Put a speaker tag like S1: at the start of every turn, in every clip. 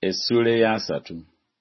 S1: Essula ya 3.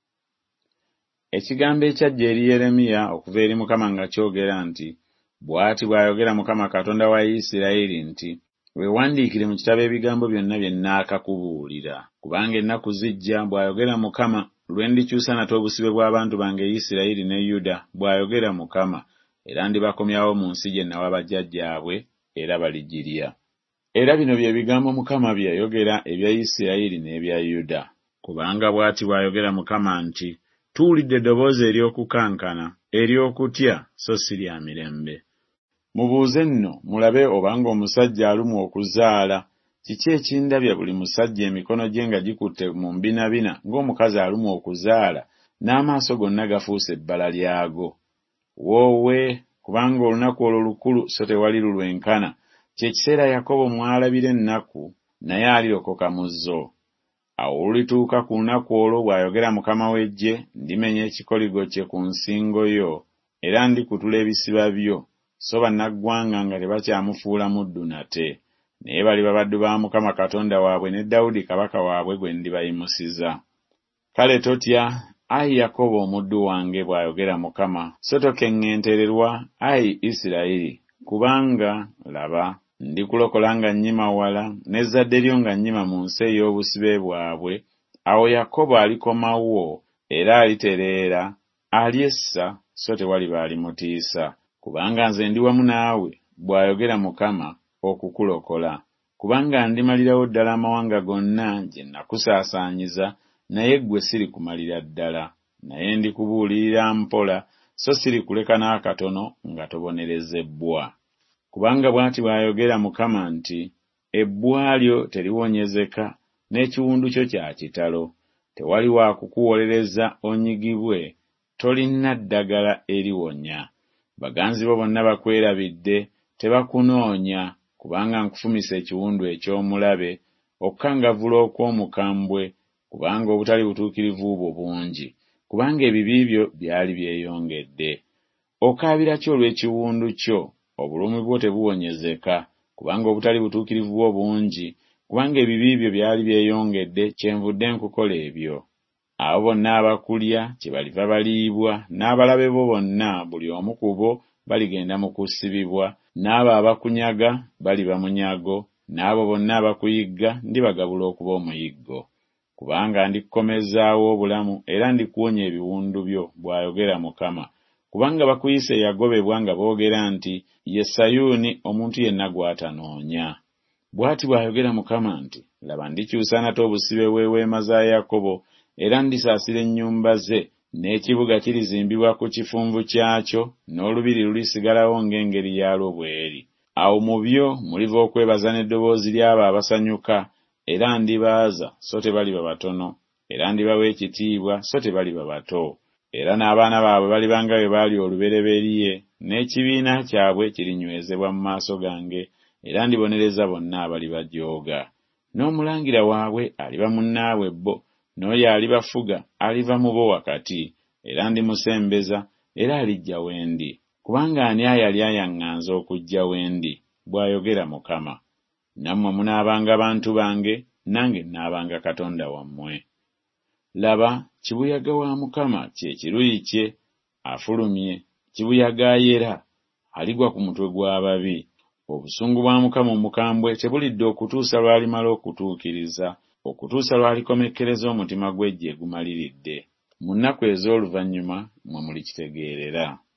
S1: Ekigambo ekyajja eri Yeremiya okuva eri Mukama nga kyogera nti, bw'ati bw'ayogera Mukama Katonda wa Isirayiri nti, weewandiikire mu kitabo ebigambo byonna bye nnaakakubuulira, kubanga ennaku zijja, bw'ayogera Mukama, lwe ndikyusa nate obusibe bw'abantu bange Isirayiri ne Yuda, bw'ayogera Mukama, era ndibakomyawo mu nsi gye nawa bajjajjaabwe, era baligirya. Era bino bye bigambo Mukama bye yayogera ebya Isirayiri n'ebya Yuda. Kubanga bw'ati bw'ayogera Mukama nti, tuwulidde eddoboozi ery'okukankana, ery'okutya, so si lya mirembe. Mubuuze nno mulabe obanga omusajja alumwa okuzaala, kiki ekindabya buli musajja emikono gye nga gikutte mu mbinabina ng'omukazi alumwa okuzaala, n'amaaso gonna gafuuse ebbala lyago. Woowe, kubanga olunaku olwo lukulu so tewali lulwenkana, kye kiseera Yakobo mw'alabira ennaku, naye alirokoka mu zo. Awo olulituuka ku lunaku olwo, bw'ayogera Mukama w'Eggye, ndimenya ekikoligo kye ku nsingo yo, era ndikutula ebisiba byo, so bannaggwanga nga tebakyamufuula muddu nate, naye baliba baddu ba Mukama Katonda waabwe ne Dawudi kabaka waabwe gwe ndibayimusiza. Kale totya, ayi Yakobo omuddu wange, bw'ayogera Mukama, so tokeŋŋentererwa, ayi Isirayiri, kubanga laba, ndikulokola nga nnyima wala, n'ezzadde lyo nga nnyima mu nsi ey'obusibe bwabwe. Awo Yakobo alikomawo era alitereera, alyessa, so tewaliba alimutiisa. Kubanga nze ndi wamu naawe, bw'ayogera Mukama, okukulokola. Kubanga ndimalirawo ddala amawanga gonna gye nakusaasaanyiza, naye ggwe sirikumalira ddala. Naye ndikubuulirira mpola, so sirikuleka n'akatono nga tobonerezebbwa. Kubanga bw'ati bw'ayogera Mukama nti, ebbwa lyo teribonyezeka, n'ekiwundu kyo kya kitalo. Tewali wa kukuwolereza onyigibwe, tolina ddagala eriwonya. Baganzi bo bonna bakwerabidde, tebakunoonya, kubanga nkufumise ekiwundu eky'omulabe, okukangavvula okw'omukambwe, kubanga obutali butuukirivu bwo bungi, kubanga ebibi byo byali byeyongedde. Okaabira ki olw'ekiwundu kyo? Obulumi bwo tebuwonyezeka, kubanga obutali butuukirivu bwo bungi, kubanga ebibi byo byali byeyongedde, kyenvudde nkukola ebyo. Abo bonna abakulya kyebaliva baliibwa, n'abalabe bo bonna buli omu ku bo baligenda mu kusibibwa, n'abo abakunyaga baliba munyago, n'abo bonna abakuyigga ndibagabula okuba omuyiggo. Kubanga ndikukomezaawo obulamu era ndikuwonya ebiwundu byo, bw'ayogera Mukama. Kubanga bakuyise yagobebwa nga boogera nti, ye Sayuuni omuntu yenna gw'atanoonya. Bw'ati bw'ayogera Mukama nti, laba ndikyusa nate obusibe bw'eweema za Yakobo, era ndisaasira ennyumba ze, n'ekibuga kirizimbibwa ku kifunvu kyakyo, n'olubiri lulisigalawo ng'engeri yaalwo bw'eri. Awo mu byo muliva okwebaza n'eddoboozi ly'abo abasanyuka, era ndibaaza, so tebaliba batono, era ndibawa ekitiibwa, so tebaliba bato. Era n'abaana baabwe baliba nga bwe baali olubereberye, n'ekibiina kyabwe kirinywezebwa mu maaso gange, era ndibonereza bonna abalibajooga. N'omulangira waabwe aliba munnaabwe bo, n'oyo alibafuga aliva mu bo wakati, era ndimusembeza, era alijja wendi. Kubanga ani ayali ayaŋŋanza okujja wendi? Bw'ayogera Mukama. Nammwe munaabanga bantu bange, nange nnaabanga Katonda wammwe. Laba, kibuyaga wa Mukama kye kiruyi kye, afulumye, kibuyaga ayera, aligwa ku mutwe gw'ababi. Obusungu bwa Mukama omukambwe tebulidde okutuusa lw'alimala okutuukiriza, okutuusa lw'alikomekkereza omutima gw'eggye gumaliridde. Mu nnaku ez'oluvannyuma mwe mulikitegeerera.